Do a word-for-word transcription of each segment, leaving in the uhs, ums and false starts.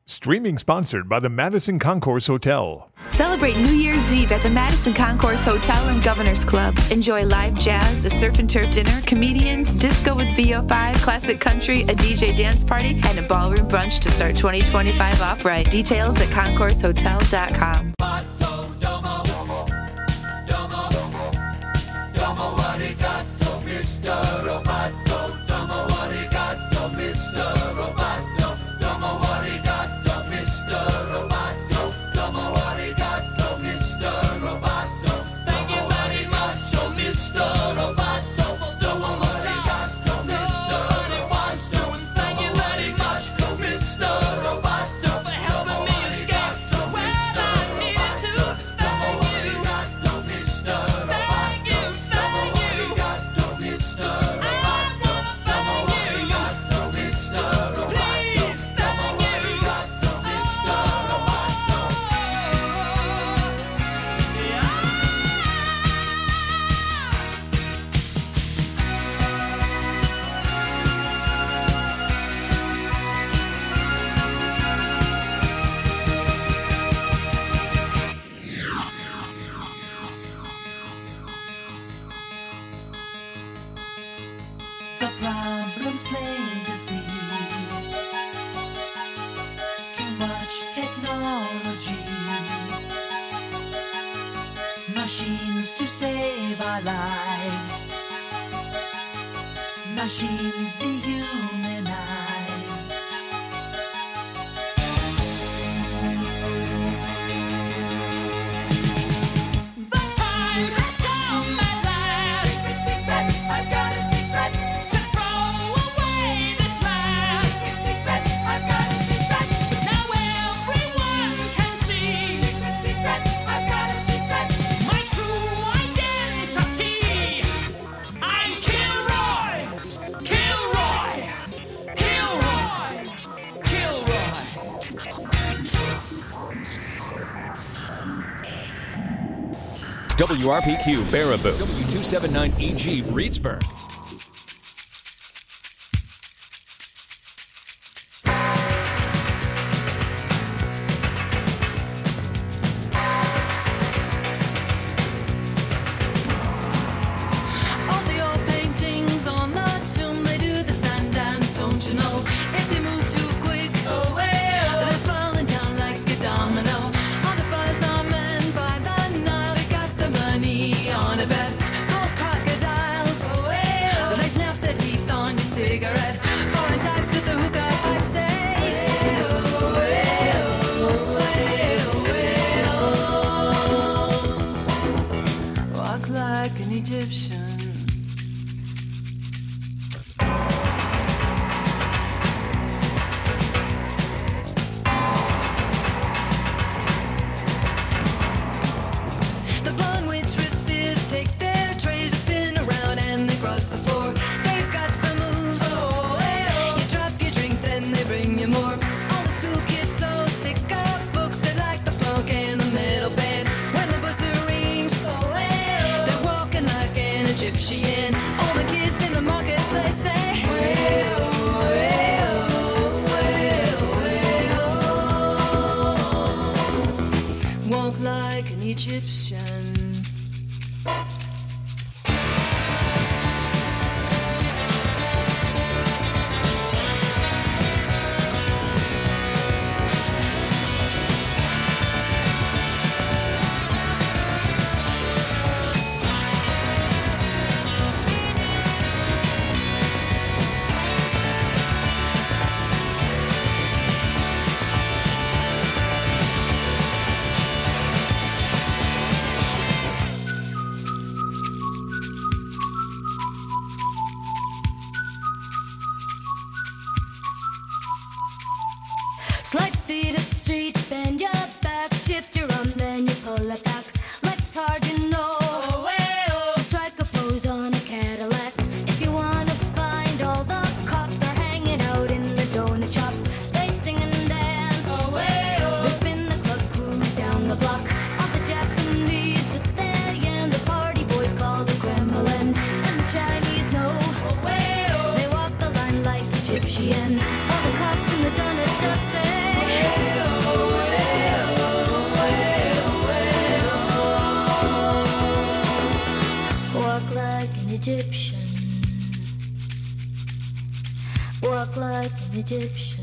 Streaming sponsored by the Madison Concourse Hotel. Celebrate New Year's Eve at the Madison Concourse Hotel and Governor's Club. Enjoy live jazz, a surf and turf dinner, comedians, disco with V O five, classic country, a D J dance party, and a ballroom brunch to start twenty twenty-five off right. Details at concourse hotel dot com. Machines to save our lives. Machines dehumanize. The time has come at last. Secret, secret, I've got a secret. To throw away this mask. Secret, secret, I've got a secret. But now everyone can see. Secret, secret, I've got a secret. My true identity. I'm Kilroy. Kilroy. Kilroy. Kilroy. W R P Q Baraboo, W two seventy-nine E G Reedsburg. All the old paintings on the tomb, they do the sand dance, don't you know? If they move too quick, oh, well, they're falling down like a domino. All the buzz are men by the Nile, they got the money on a bet. Gold crocodiles, oh, well, they snap their teeth on your cigarette. Foreign types with the hookah pipe say, oh, well, oh, well. Walk like an Egyptian. The blonde waitresses take their trays, spin around and they cross the floor. They've got the moves, oh, well. You drop your drink, then they bring you more. All the school kids so sick of books, they like the funk and the metal band. When the buzzer rings, oh, well, they're walking like an Egyptian. All the kids in the marketplace say, well, well, well, well. Walk like an Egyptian. Egyptian.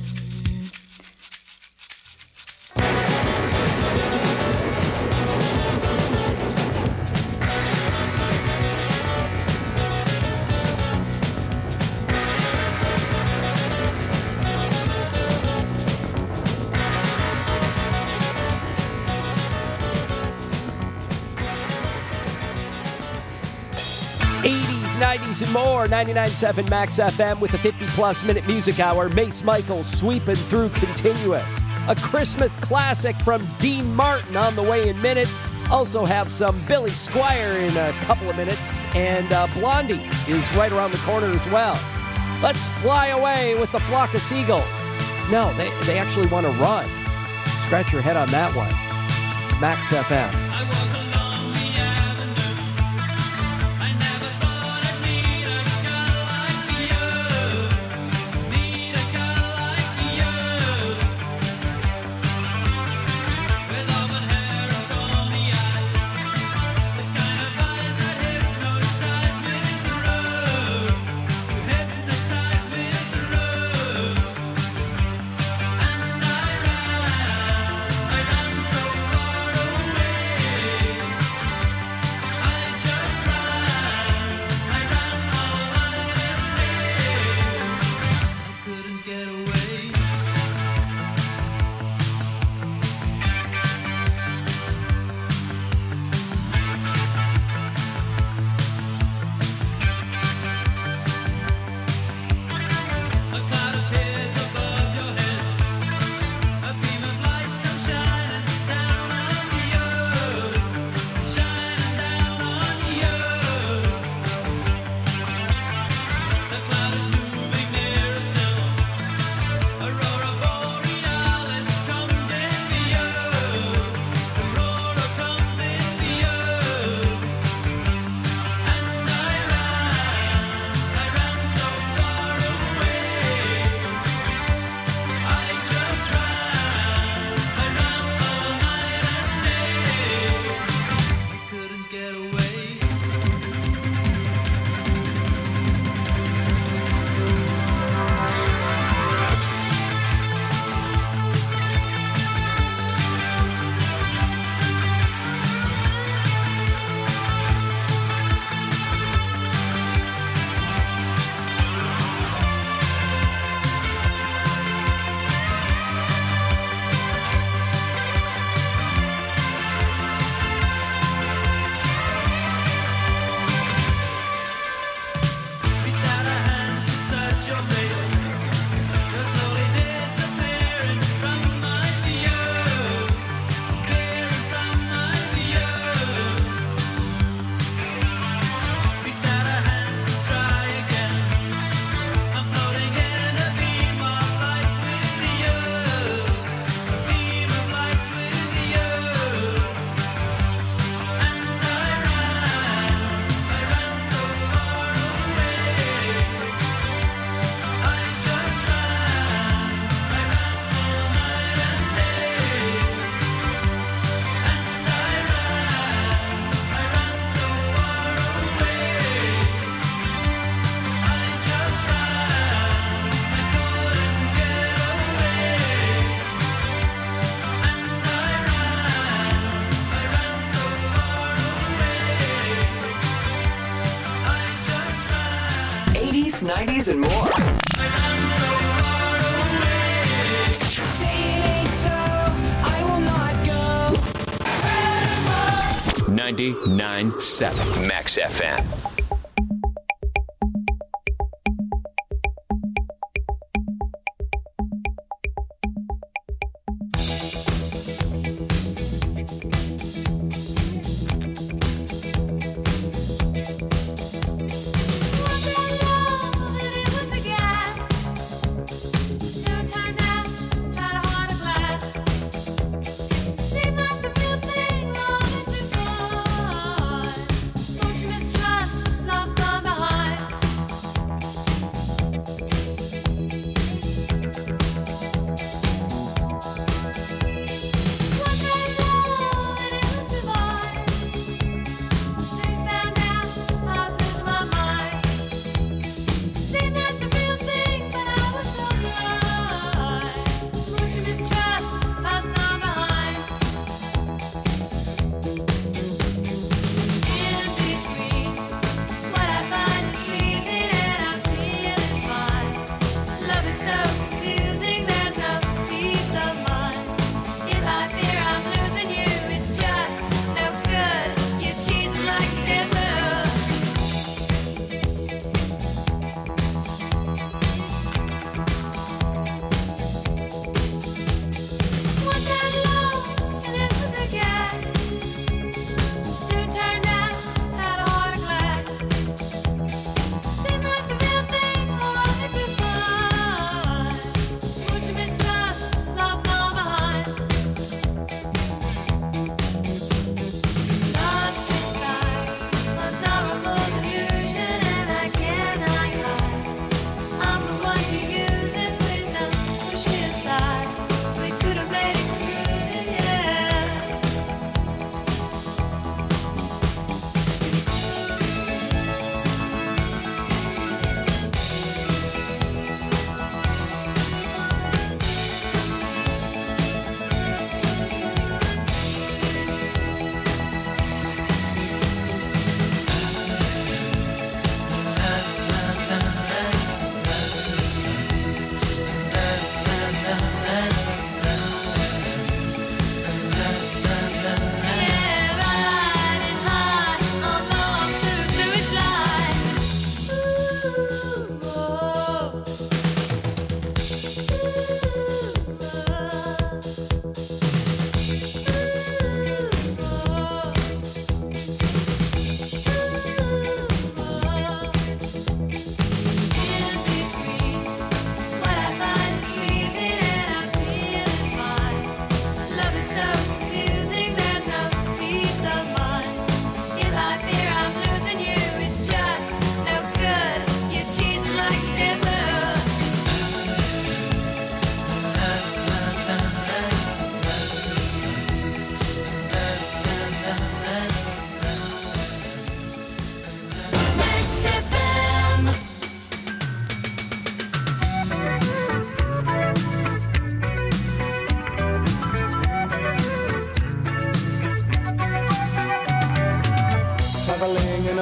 nineties and more, ninety-nine point seven Max F M with a fifty-plus minute music hour. Mace Michaels sweeping through continuous. A Christmas classic from Dean Martin on the way in minutes. Also have some Billy Squier in a couple of minutes. And uh, Blondie is right around the corner as well. Let's fly away with the flock of seagulls. No, they, they actually want to run. Scratch your head on that one. Max F M. nineties and more. ninety-nine point seven Max F M. Trust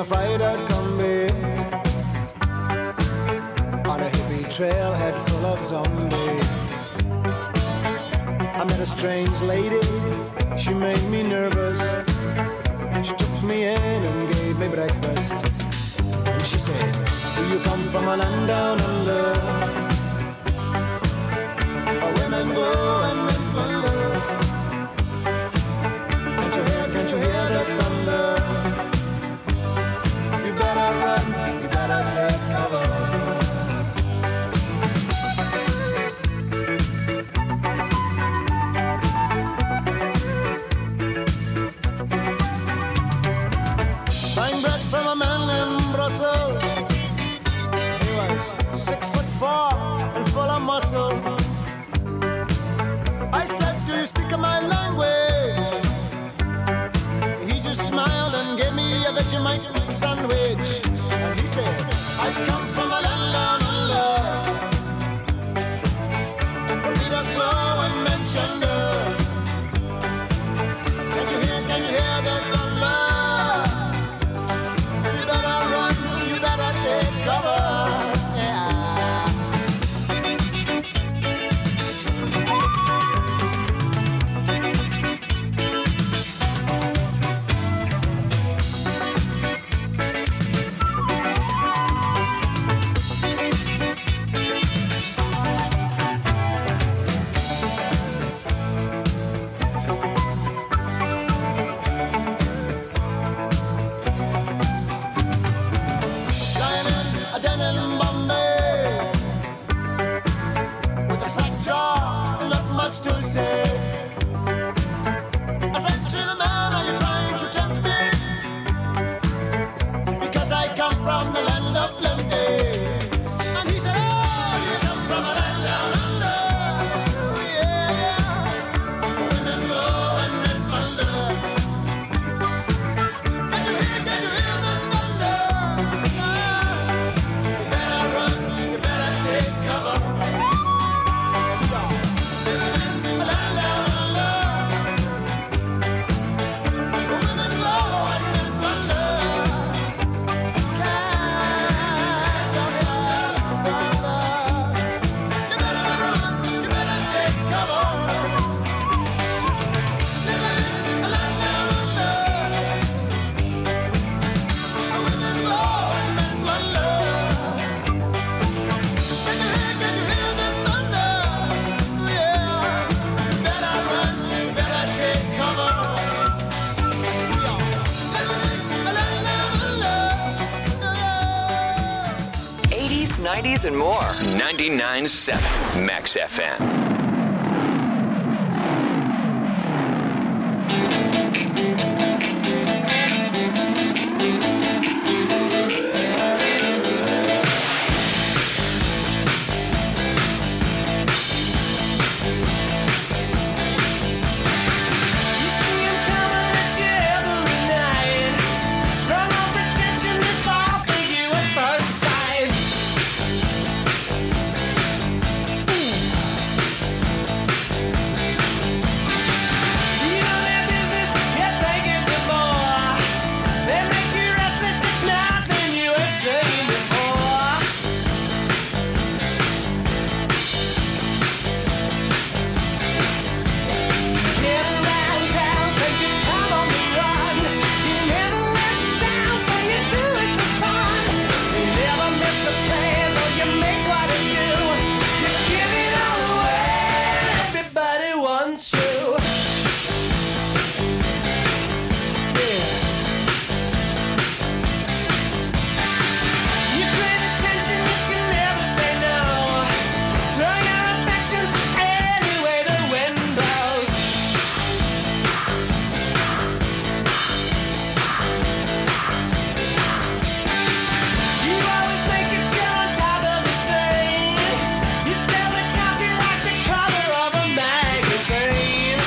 fried out combi on a hippie trailhead full of zombies. I met a strange lady, she made me nervous. She took me in and gave me breakfast. And she said, do you come from a land down under, where women go and men wonder? Can't you hear, can't you hear the thunder? You better run, you better take cover. Buying bread from a man in Brussels. He was six foot four and full of muscle. I said, do you speak my language? He just smiled and gave me a Vegemite sandwich. And he said, I come from a land down under, where Peter's flow and mentioned. Can't you hear, can't you hear the thunder? You better run, you better take cover. Yeah. Lying in a den in Bombay with a slack jaw and not much to say. I said to the man, are you trying to tempt me? Because I come from the land of plenty. And he said, oh, you come from a land down under. Yeah, women go and men wonder. Can you hear, can you hear the thunder? You better run, you better take cover. A land down under. Women go and men wonder. Can't go here further. You better, better run, you better take cover. A land down under. Women go and men wonder. Can you hear, can you hear the thunder? Yeah. Better run, better take cover. A land down under. eighties, nineties, and more. ninety-nine point seven Max F M. You see him coming at you every night. Strong on pretension to fall for you at first sight. You know their business, you think it's a bore. They make you restless, it's nothing you ain't seen before. Get around town, spend your time on the run. You never let down, so you do it for fun. You never miss a plan, though you make what you do. You give it all away, everybody wants you. Yeah. You crave attention, you can never say no. Throw your affections any way the wind blows. You always think that you're on top of the scene. You sell a copy like the cover of a magazine.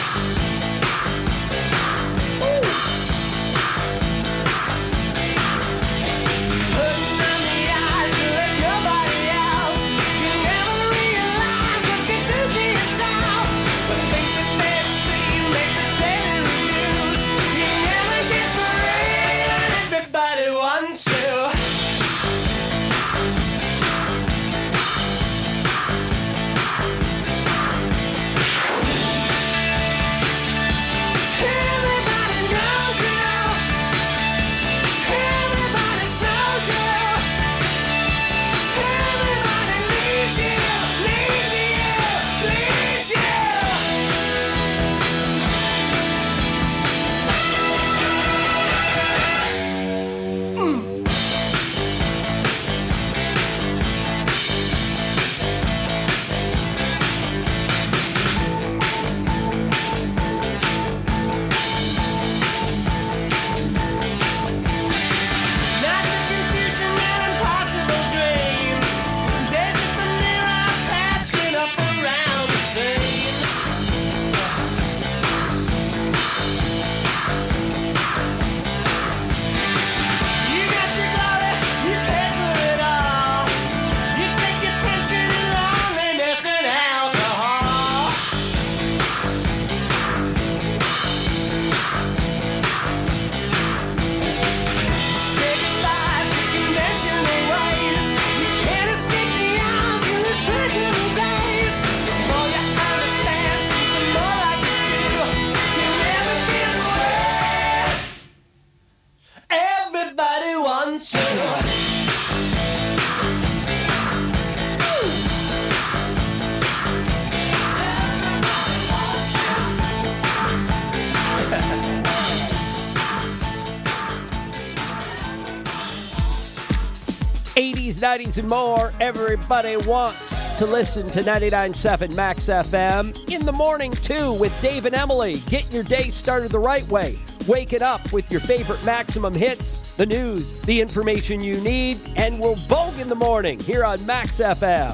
eighties, nineties, and more. Everybody wants to listen to ninety-nine point seven Max F M. In the morning, too, with Dave and Emily. Getting your day started the right way. Waking up with your favorite Maximum hits, the news, the information you need, and we'll Vogue in the morning here on Max F M.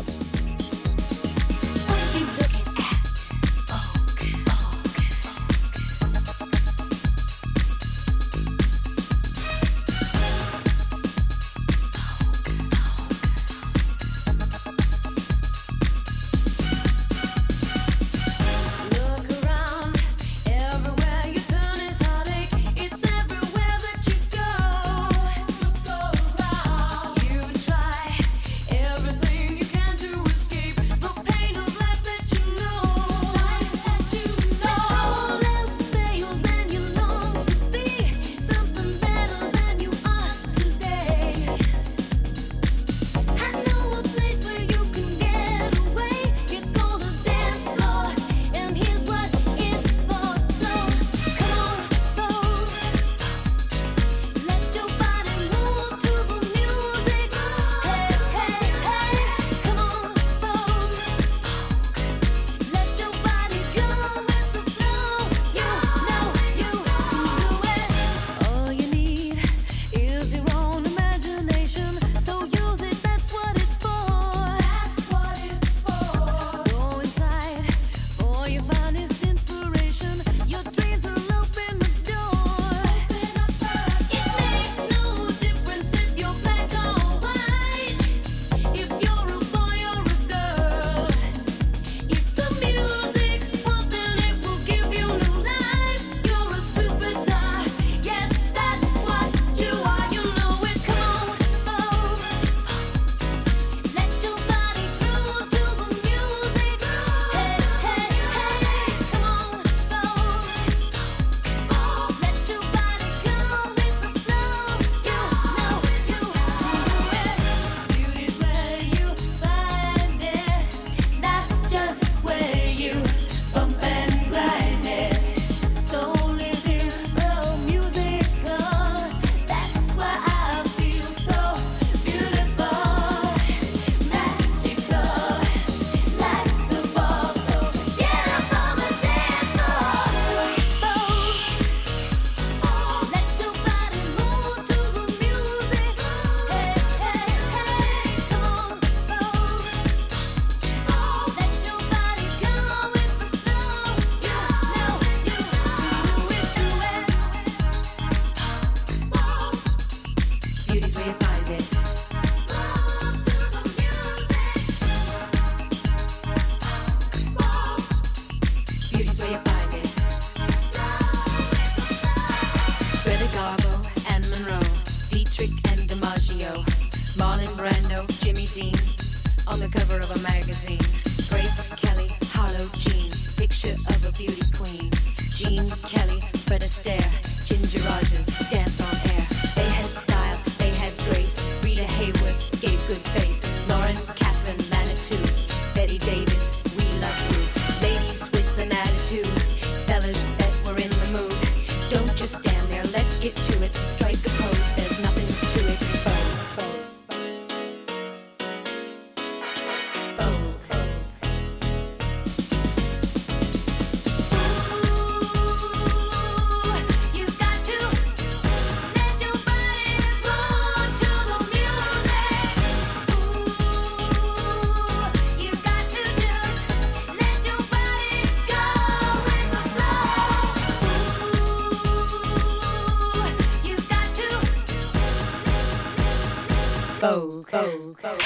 Vogue, Vogue, Vogue.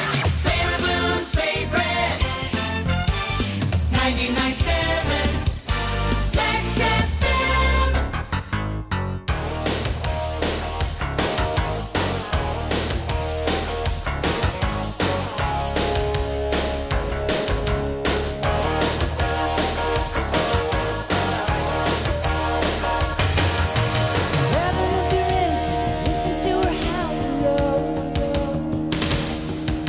Baraboo's favorite. ninety-nine point seven. Max F M. Rather than be late, listen to her howl.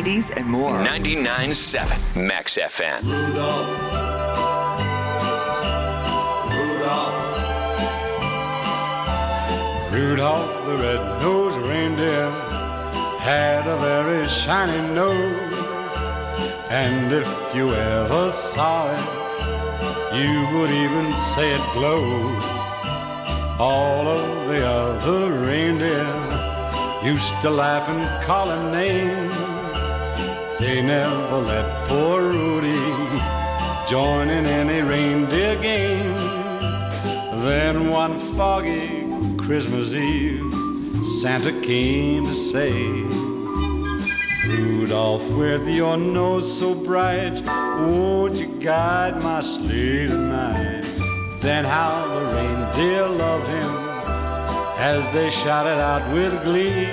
nineties, and more. ninety-nine point seven Max F M. Rudolph, Rudolph, Rudolph the red-nosed reindeer had a very shiny nose, and if you ever saw it, you would even say it glows. All of the other reindeer used to laugh and call him names. They never let poor Rudy join in any reindeer games. Then one foggy Christmas Eve, Santa came to say, Rudolph, with your nose so bright, won't you guide my sleigh tonight? Then how the reindeer loved him as they shouted out with glee,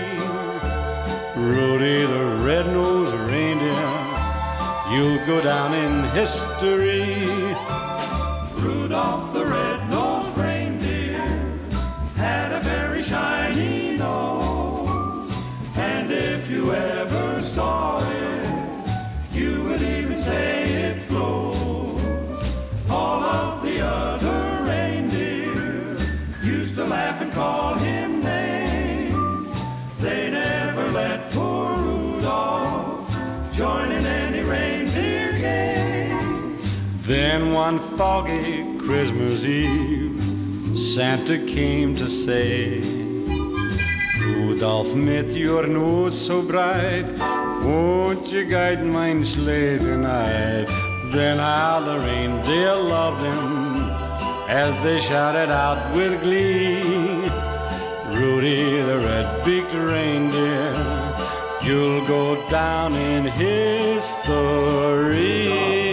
Rudy the red-nosed reindeer, you'll go down in history. Rudolph the red-nosed reindeer had a very shiny nose, and if you ever saw it, you would even say it glows. All of the other reindeer used to laugh and call him names. They never let poor Rudolph join in any reindeer game. Then one foggy Christmas Eve, Santa came to say, Rudolph, with your nose so bright, won't you guide my sleigh tonight? Then how the reindeer loved him as they shouted out with glee, Rudy the red-beaked reindeer, you'll go down in history.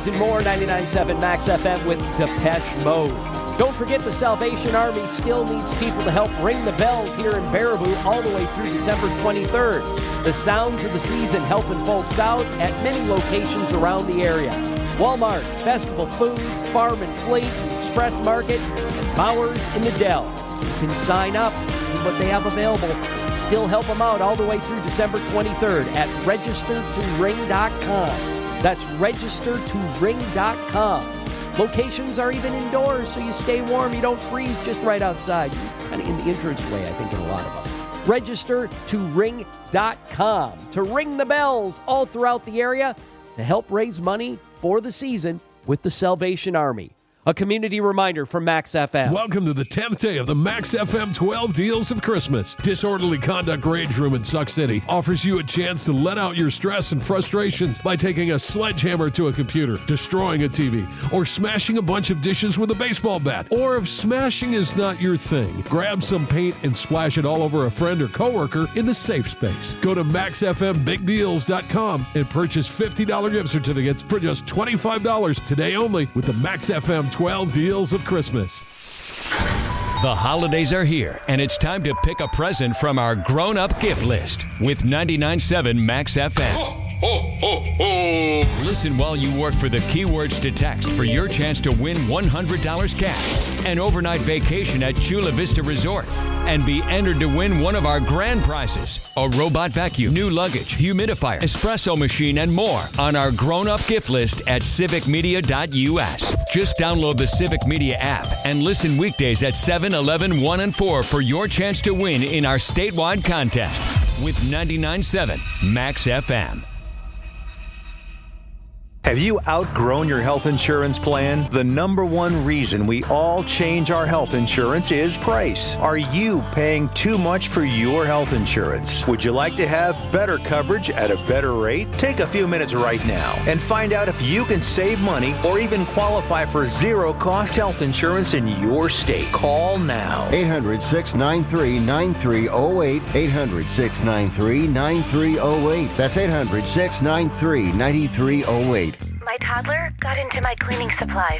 news and more. ninety-nine point seven Max F M with Depeche Mode. Don't forget the Salvation Army still needs people to help ring the bells here in Baraboo all the way through December twenty-third. The sounds of the season helping folks out at many locations around the area. Walmart, Festival Foods, Farm and Fleet, Express Market, and Bowers in the Dells. You can sign up, see what they have available. Still help them out all the way through December twenty-third at register to ring dot com. That's register to ring dot com. Locations are even indoors, so you stay warm, you don't freeze, just right outside. You're kind of in the entranceway, I think, in a lot of them. register to ring dot com to ring the bells all throughout the area to help raise money for the season with the Salvation Army. A community reminder from Max F M. Welcome to the tenth day of the Max F M twelve Deals of Christmas. Disorderly Conduct Rage Room in Suck City offers you a chance to let out your stress and frustrations by taking a sledgehammer to a computer, destroying a T V, or smashing a bunch of dishes with a baseball bat. Or if smashing is not your thing, grab some paint and splash it all over a friend or coworker in the safe space. Go to max f m big deals dot com and purchase fifty dollars gift certificates for just twenty-five dollars today only with the Max F M twelve Deals of Christmas. The holidays are here, and it's time to pick a present from our grown-up gift list with ninety-nine point seven Max F M. Ho, ho, ho. Listen while you work for the keywords to text for your chance to win one hundred dollars cash, an overnight vacation at Chula Vista Resort, and be entered to win one of our grand prizes, a robot vacuum, new luggage, humidifier, espresso machine, and more on our grown-up gift list at civic media dot u s. Just download the Civic Media app and listen weekdays at seven, eleven, one, and four for your chance to win in our statewide contest with ninety-nine point seven Max F M. Have you outgrown your health insurance plan? The number one reason we all change our health insurance is price. Are you paying too much for your health insurance? Would you like to have better coverage at a better rate? Take a few minutes right now and find out if you can save money or even qualify for zero-cost health insurance in your state. Call now. eight hundred, six nine three, nine three zero eight. eight hundred, six nine three, nine three zero eight. That's eight hundred, six nine three, nine three zero eight. My toddler got into my cleaning supplies.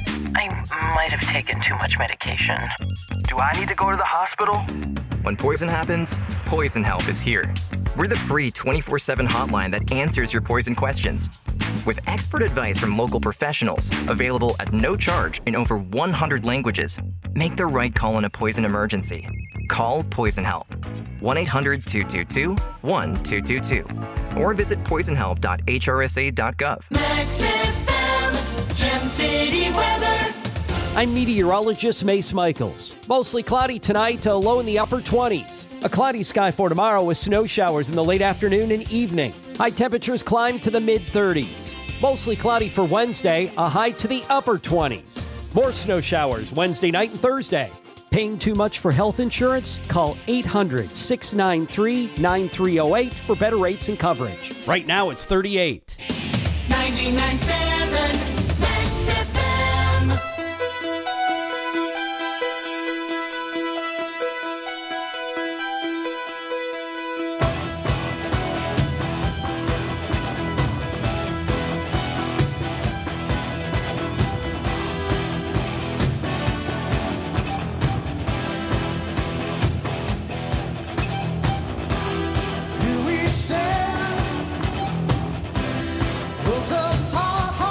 I might have taken too much medication. Do I need to go to the hospital? When poison happens, Poison Help is here. We're the free twenty-four seven hotline that answers your poison questions. With expert advice from local professionals, available at no charge in over one hundred languages, make the right call in a poison emergency. Call Poison Help. one eight hundred, two two two, one two two two. Or visit poison help dot h r s a dot gov. Max F M, Gem City weather. I'm meteorologist Mace Michaels. Mostly cloudy tonight, a low in the upper twenties. A cloudy sky for tomorrow with snow showers in the late afternoon and evening. High temperatures climb to the mid thirties. Mostly cloudy for Wednesday, a high to the upper twenties. More snow showers Wednesday night and Thursday. Paying too much for health insurance? Call eight hundred, six nine three, nine three zero eight for better rates and coverage. Right now it's thirty-eight. ninety-nine point seven Max F M. Here we stand, worlds apart.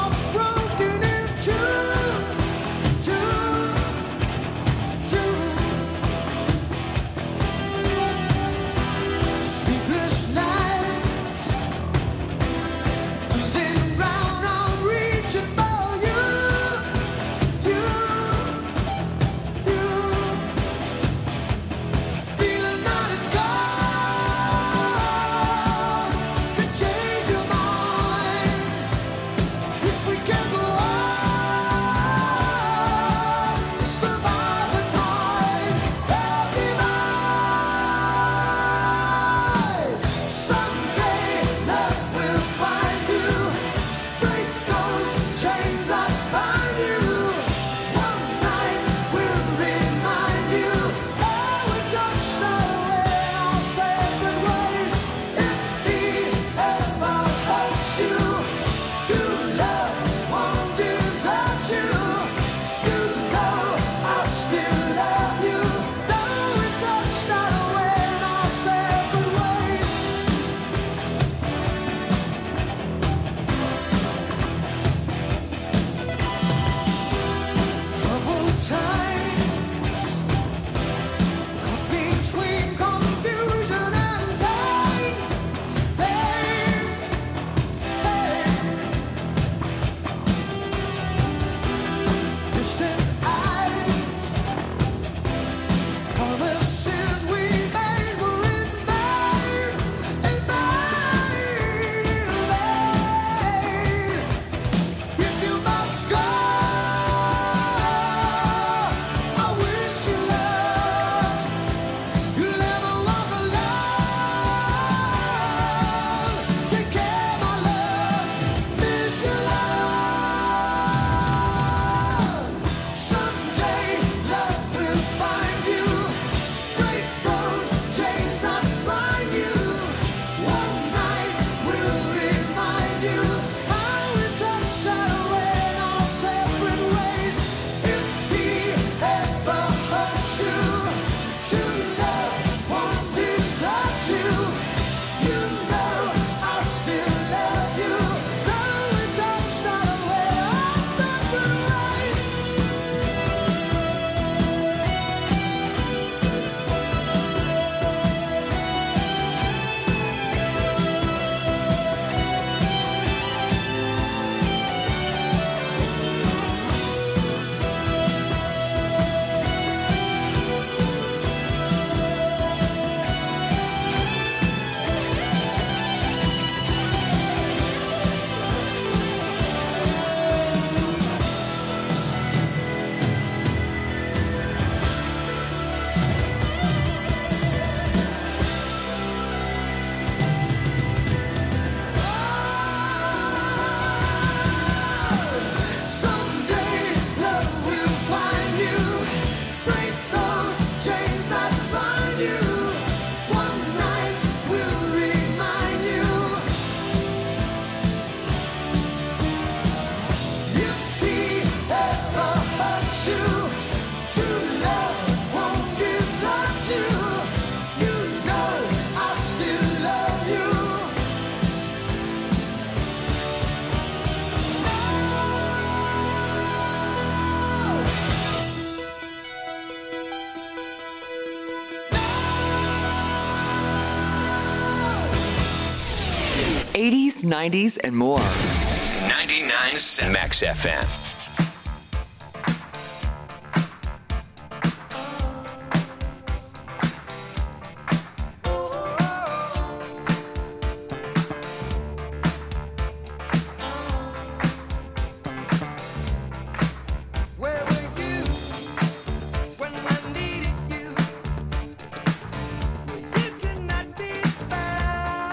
eighties, nineties, and more. ninety-nine point seven Max F M.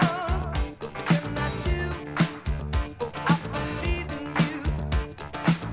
What can I do? Oh, I believe in you.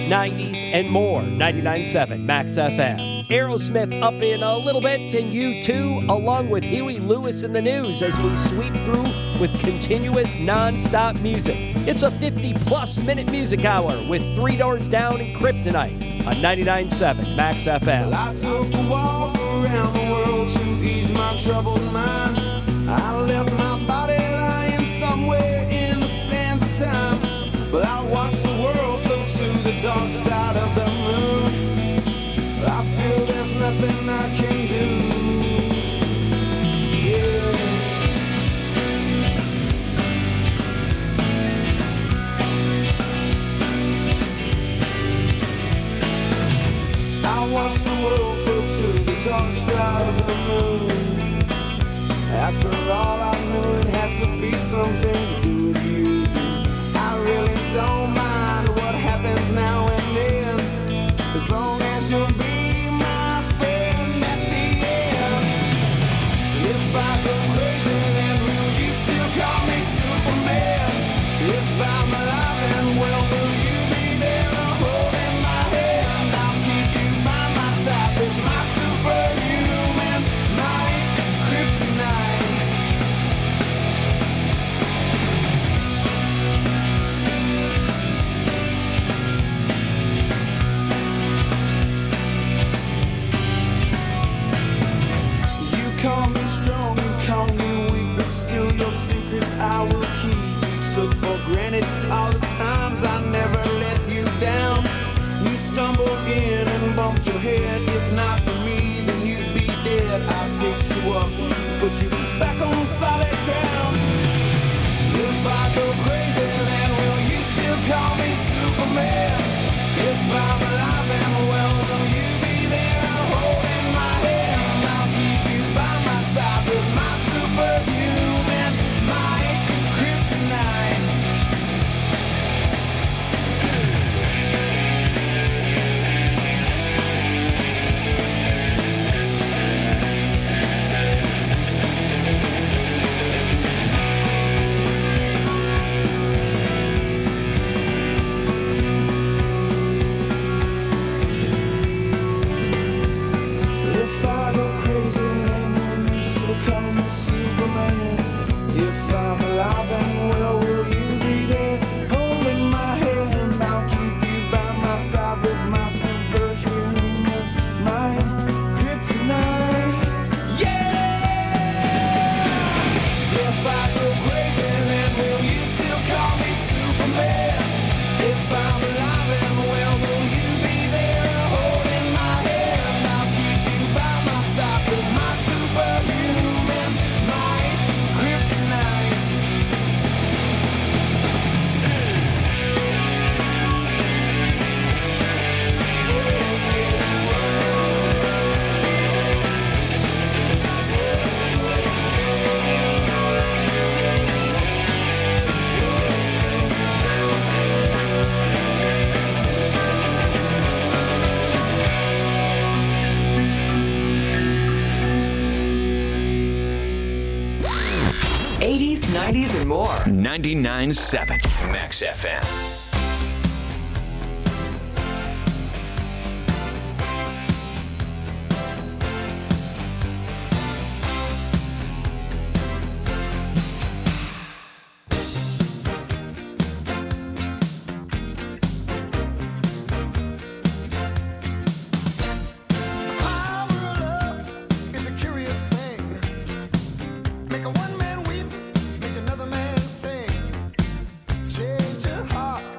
nineties, and more. ninety-nine point seven Max F M. Aerosmith up in a little bit, and U two, along with Huey Lewis in the news as we sweep through with continuous non-stop music. It's a fifty-plus minute music hour with Three Doors Down and Kryptonite on ninety-nine point seven Max F M. Well, I took a walk around the world to ease my troubled mind. I left my body lying somewhere in the sands of time. But I watched the world float to the dark side of the moon. I feel there's nothing I can do. Yeah. I watched the world float to the dark side of the moon. After all, I knew it had to be something to do with you. I really don't mind what happens now and then, as long as you'll be my friend at the end. If I go crazy, then will you still call me Superman? If I'm alive and well, will you be there holding my hand? I'll keep you by my side with my superhuman might, kryptonite. Call me strong, you call me weak, but still your secrets I will keep. You took for granted all the times I never let you down. You stumbled in and bumped your head. If not for me, then you'd be dead. I picked you up, put you back on solid ground. If I go crazy, then will you still call me Superman? If I'm alive and well, will you be there holding my hand? I'll keep you by my side with my superhuman might, kryptonite. If I go crazy, then will you still call me Superman? If I'm alive and well, will you be there holding my hand? I'll keep you by my side with my superhuman mind, kryptonite. Yeah! If I go crazy, then will you still call me Superman? If I'm alive and well, will you be there holding my hand? I'll keep you by my side with my superhuman might, kryptonite. eighties, nineties, and more. ninety-nine point seven Max F M. Is a curious thing. Make a one man weep, make another man sing. Change your heart.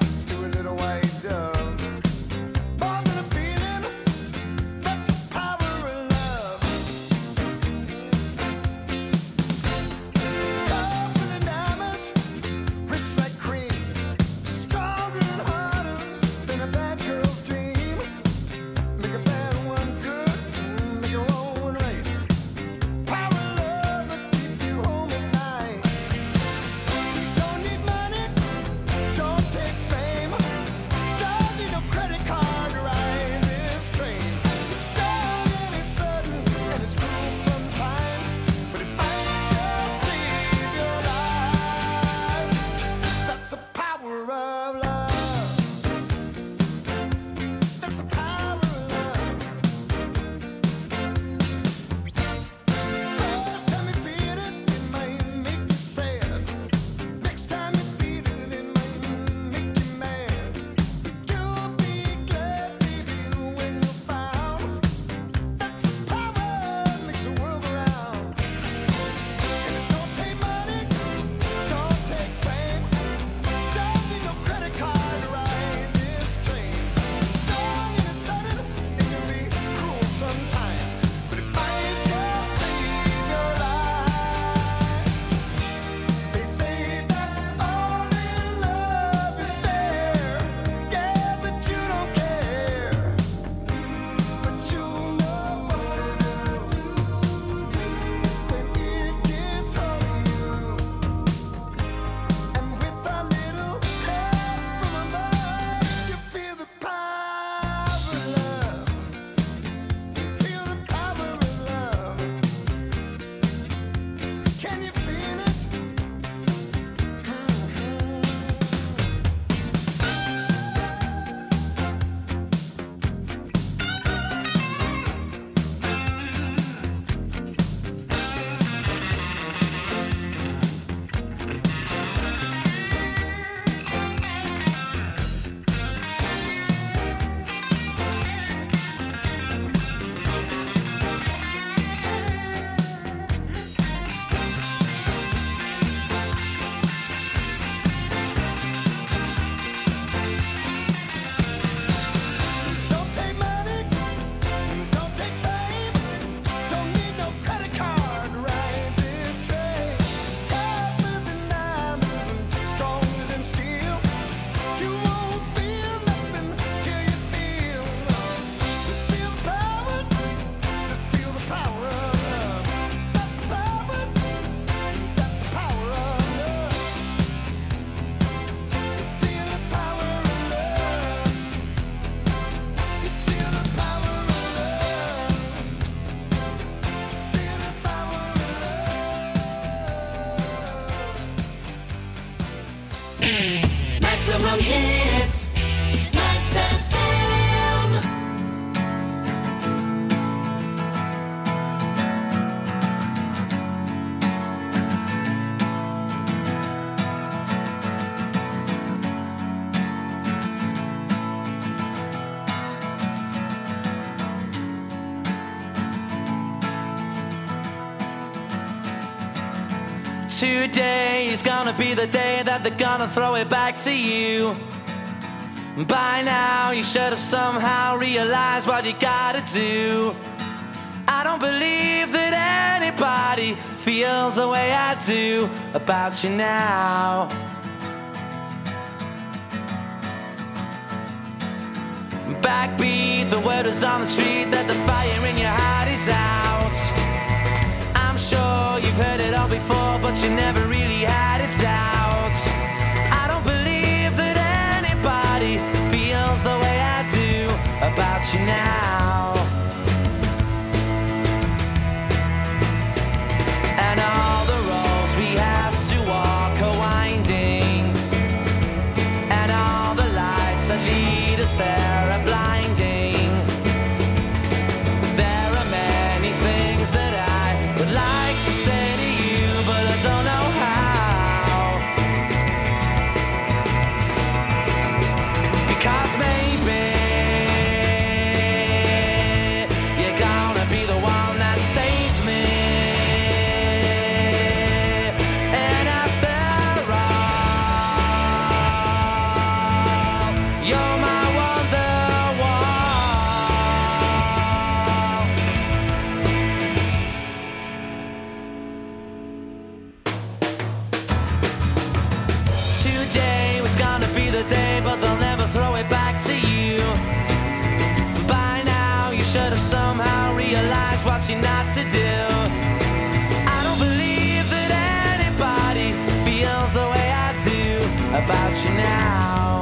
Today is gonna be the day that they're gonna throw it back to you. By now you should have somehow realized what you gotta do. I don't believe that anybody feels the way I do about you now. Backbeat, the word is on the street that the fire in your heart is out. I'm sure you've heard it all before, but you never really had a doubt. I don't believe that anybody feels the way I do about you now. And all the roads we have to walk are winding, and all the lights that lead us there are blinding. There are many things that I would like to say to you, but I don't know how. Because maybe you're gonna be the one that saves me. And after all, you're my today was gonna be the day, but they'll never throw it back to you. By now you should have somehow realized what you're not to do. I don't believe that anybody feels the way I do about you now.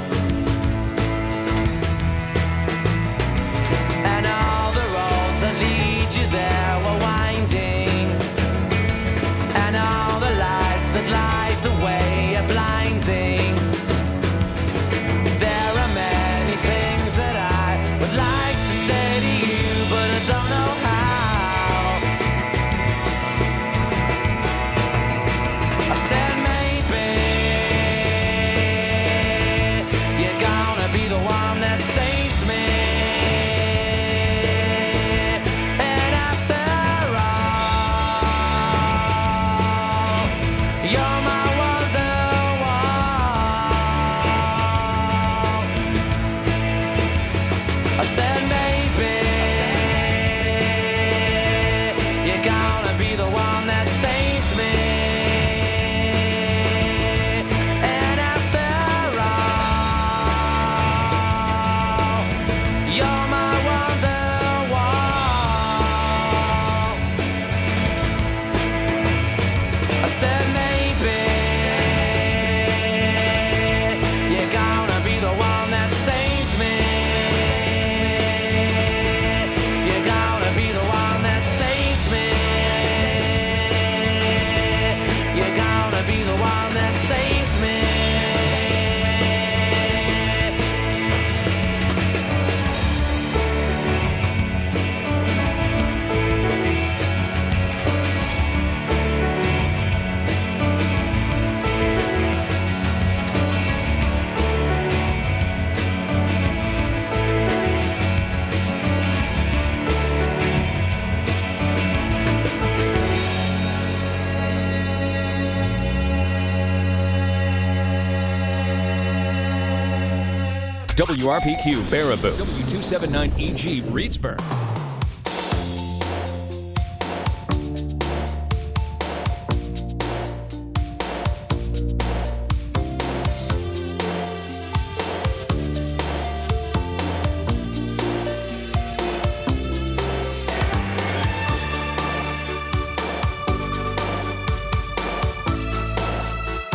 And all the roads that lead you there were winding, and all the lights that light the way are blinding. There are many things that I would like to say to you, but I don't know how. I said maybe you're gonna be the one that saves me. And after all, you're my I said maybe you're gonna be the one that saves me. And after all, you're my Wonderwall. I said maybe you're gonna be the one that saves me. W R P Q Baraboo. W two seventy-nine E G Reedsburg.